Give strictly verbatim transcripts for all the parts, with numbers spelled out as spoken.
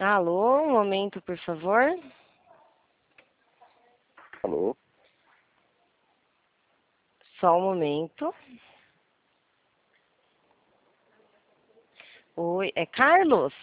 Alô, um momento, por favor. Alô? Só um momento. Oi, é Carlos?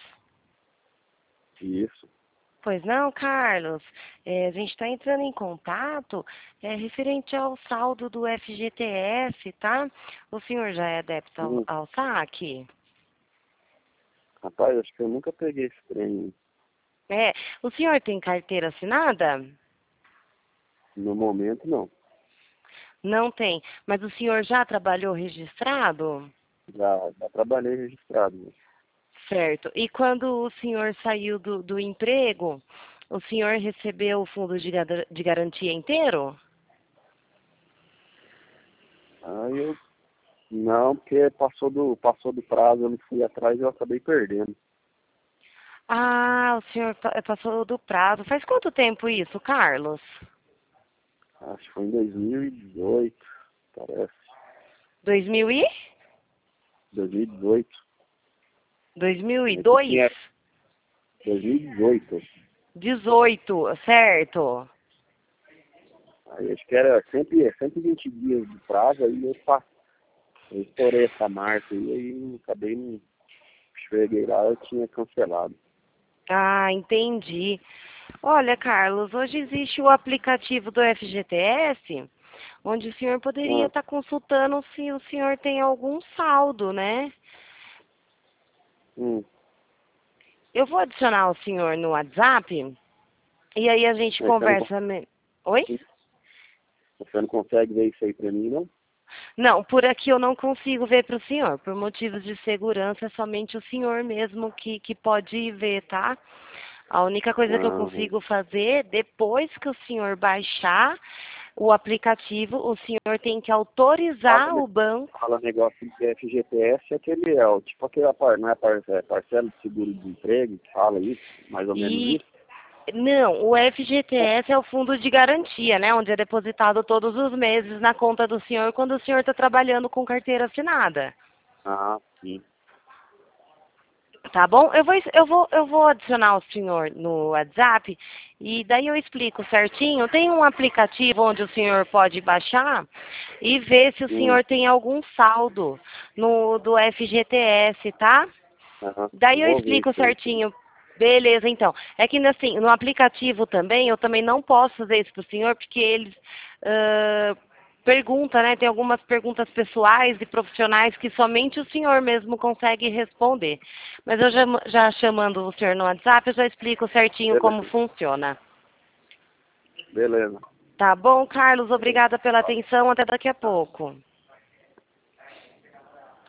Isso. Pois não, Carlos. É, a gente está entrando em contato é, referente ao saldo do F G T S, tá? O senhor já é adepto ao, Hum, ao saque? rapaz, acho que eu nunca peguei esse trem. É, o senhor tem carteira assinada? No momento, não. Não tem. Mas o senhor já trabalhou registrado? Já, já trabalhei registrado. Né? Certo. E quando o senhor saiu do, do emprego, o senhor recebeu o fundo de, gar- de garantia inteiro? Aí eu, não, porque passou do, passou do prazo, eu não fui atrás e eu acabei perdendo. Ah, o senhor pa- passou do prazo. Faz quanto tempo isso, Carlos? Acho que foi em dois mil e dezoito, parece. dois mil e? dois mil e dezoito. dois mil e É que dois? tinha dois mil e dezoito. dezoito, certo. Aí acho que era cem, cento e vinte dias de prazo, aí eu, pa- eu estourei essa marca aí, aí acabei, não cheguei lá, eu tinha cancelado. Ah, entendi. Olha, Carlos, hoje existe o aplicativo do F G T S, onde o senhor poderia Ah, estar consultando se o senhor tem algum saldo, né? hum. Eu vou adicionar o senhor no WhatsApp e aí a gente Mas você não, con- conversa. me- Oi? você não consegue ver isso aí pra mim, não? Não, por aqui eu não consigo ver para o senhor. Por motivos de segurança, é somente o senhor mesmo que, que pode ver, tá? A única coisa que eu Ah, consigo fazer, depois que o senhor baixar o aplicativo, o senhor tem que fala, autorizar ne- o banco. fala negócio de F G T S, é aquele, é, o- tipo aquela, par- não é, par, é parcela de seguro de emprego, que fala isso, mais ou menos E isso? não, o F G T S é o fundo de garantia, né? Onde é depositado todos os meses na conta do senhor quando o senhor está trabalhando com carteira assinada. Ah, sim. Tá bom? Eu vou, eu vou, eu vou adicionar o senhor no WhatsApp e daí eu explico certinho. Tem um aplicativo onde o senhor pode baixar e ver se o Hum, senhor tem algum saldo no do F G T S, tá? aham, Daí eu vou ver explico isso aí, sim. certinho. Beleza, então. É que assim, no aplicativo também, eu também não posso fazer isso pro senhor, porque eles ãh, perguntam, né? Tem algumas perguntas pessoais e profissionais que somente o senhor mesmo consegue responder. Mas eu já, já chamando o senhor no WhatsApp, eu já explico certinho como Beleza, funciona. beleza. Tá bom, Carlos? Obrigada pela atenção. Até daqui a pouco.